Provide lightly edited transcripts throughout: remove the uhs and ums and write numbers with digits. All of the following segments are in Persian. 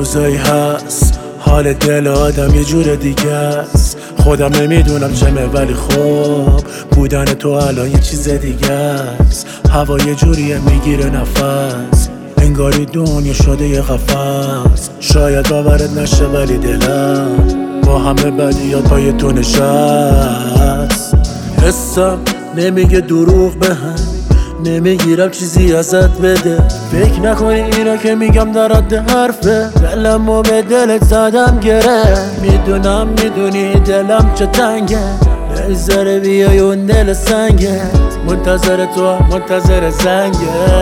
روزایی هست حال دل آدم یه جور دیگه است. خودم نمیدونم چمه ولی خب بودن تو الان یه چیز دیگه است. هوا یه جوریه میگیره نفس، انگاری دنیا شده یه قفس. شاید باورت نشه ولی دلم با همه بدیات پای تو نشست. حسم نمیگه دروغ بهم، نمیگیرم چیزی ازت بده. فکر نکنی اینا که میگم در حد حرفه، دلمو به دلت زدم گره. میدونم میدونی دلم چه تنگه، نمیذاره بیای اون دل سنگه. منتظر تو منتظر زنگه،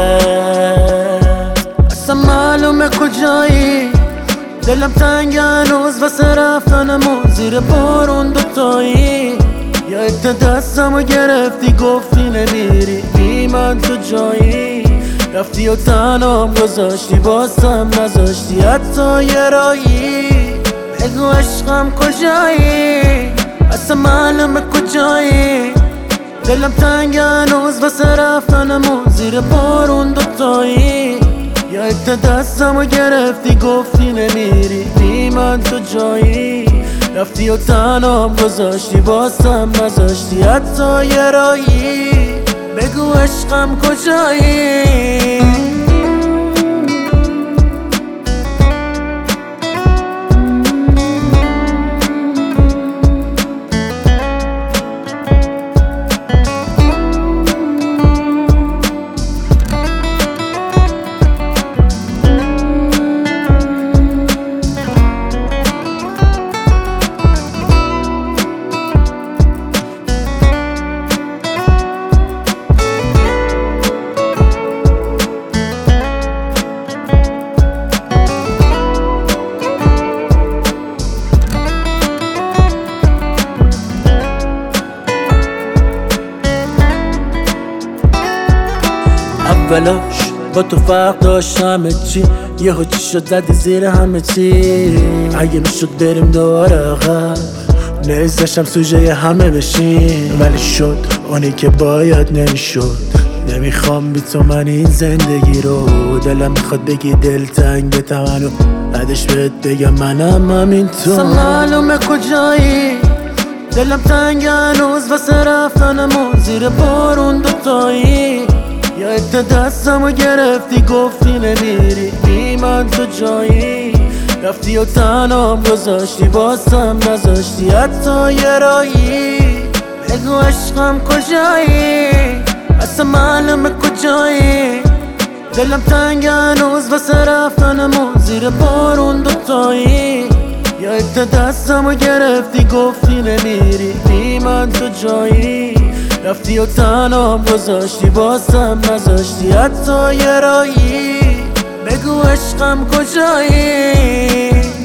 اصلا معلومه کجایی. دلم تنگ هنوز واسه رفتنمون زیر بارون دوتایی. یا دستمو گرفتی گفتی نمیری بی من تو جایی. رفتی و تنام گذاشتی بازم نذاشتی حتی یه رایی. بگو عشقم کجایی، اصلا معلومه کجایی. دلم تنگ هنوز واسه رفتنمون زیر بارون دوتایی. یا دستمو گرفتی گفتی نمیری بی من تو جایی. رفتی و تنام گذاشتی بازم نذاشتی حتی یه رایی. بگو عشقم کجایی. اولاش با تو فرق داشت همه چی، یهو چی شد زدی زیر همه چی. اگه میشد بریم دوباره عقب، نزدشم سوژه همه بشیم. ولی شد اونی که باید نمیشد. نمیخوام بی تو من این زندگی رو، دلم میخواد بگی دلتنگ تمنو بعدش بهت بگم منم همین تو. اصلا معلومه کجایی. دلم تنگ هنوز واسه رفتنمون زیر بارون دوتایی. یا دستمو گرفتی گفتی نمیری بی من تو جایی. رفتی و تنام گذاشتی بازم نذاشتی حتی یه رایی. بگو عشقم کجایی، اصلا معلومه کجایی. دلم تنگ هنوز واسه رفتنمون زیر بارون دوتایی. یا دستمو گرفتی گفتی نمیری بی من تو جایی. رفتی و تنام گذاشتی بازم نذاشتی حتی یه رایی. بگو عشقم کجایی.